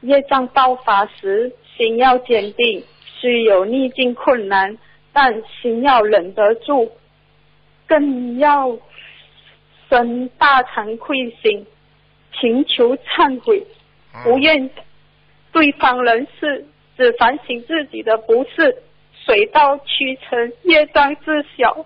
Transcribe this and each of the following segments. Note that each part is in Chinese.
业障爆发时，心要坚定，虽有逆境困难，但心要忍得住，更要生大惭愧心，请求忏悔，不愿对方人事，只反省自己的不是，水到渠成，业障自小。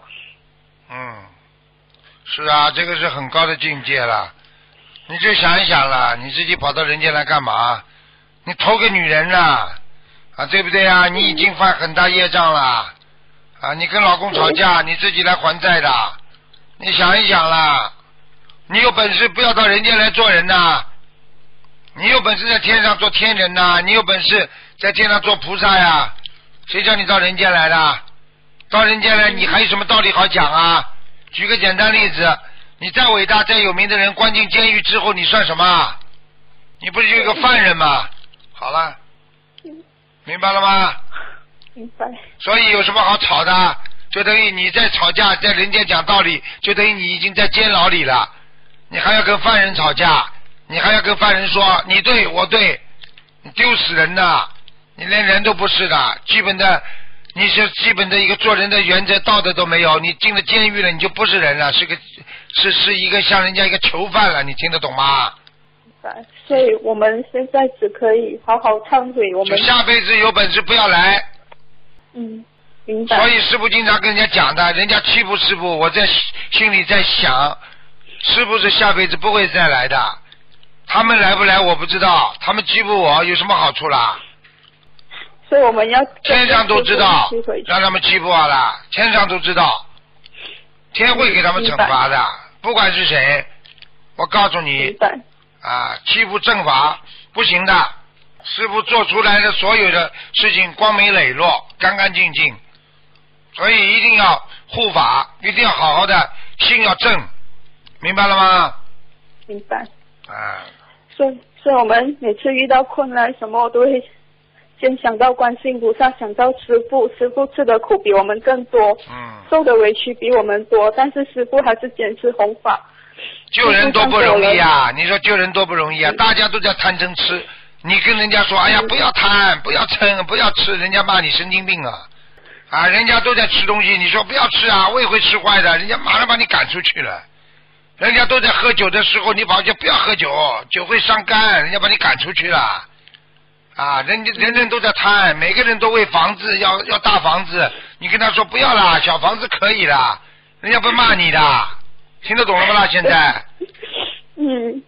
是啊，这个是很高的境界了。你就想一想了，你自己跑到人间来干嘛？你偷个女人了啊，对不对啊？你已经犯很大业障了啊！你跟老公吵架，你自己来还债的。你想一想啦，你有本事不要到人间来做人呐！你有本事在天上做天人呐！你有本事在天上做菩萨呀！谁叫你到人间来的？到人间来你还有什么道理好讲啊？举个简单例子，你再伟大再有名的人关进监狱之后你算什么？你不是就一个犯人吗？好了，明白了吗？ 明白。 所以有什么好吵的？就等于你在吵架，在人间讲道理，就等于你已经在监牢里了。你还要跟犯人吵架，你还要跟犯人说你对我对，你丢死人的，你连人都不是的，你是基本的一个做人的原则道德都没有，你进了监狱了，你就不是人了，是一个像人家一个囚犯了，你听得懂吗？ 所以我们现在只可以好好忏悔，我们就下辈子有本事不要来。 明白。 所以师父经常跟人家讲的，人家欺负师父，我在心里在想，师父是下辈子不会再来的。他们来不来我不知道，他们欺负我有什么好处啦？ 所以我们要天上都知道，让他们欺负我了，天上都知道，天会给他们惩罚的，不管是谁。我告诉你，欺负正法不行的，师父做出来的所有的事情光明磊落，干干净净，所以一定要护法，一定要好好的，心要正，明白了吗？ 明白。所以我们每次遇到困难什么，我都会先想到观世音菩萨，想到师父，师父吃的苦比我们更多，受的委屈比我们多，但是师父还是坚持弘法。 救人多不容易啊！你说救人多不容易啊！大家都在贪嗔痴，你跟人家说，哎呀，不要贪，不要嗔，不要吃，人家骂你神经病啊！人家都在吃东西，你说不要吃啊，胃会吃坏的，人家马上把你赶出去了。人家都在喝酒的时候，你跑去不要喝酒，酒会伤肝，人家把你赶出去了。人人都在贪，每个人都为房子要大房子，你跟他说不要啦，小房子可以啦，人家不骂你的。听得懂了吗啦？现在，